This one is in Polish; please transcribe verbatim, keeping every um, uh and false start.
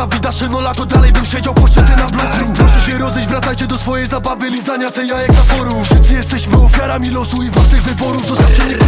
Dawida Szenola, to dalej bym siedział poszedł na bloku. Proszę się rozejść, wracajcie do swojej zabawy, lizania se jajek na forum. Wszyscy jesteśmy ofiarami losu i własnych wyborów. Zostawcie mnie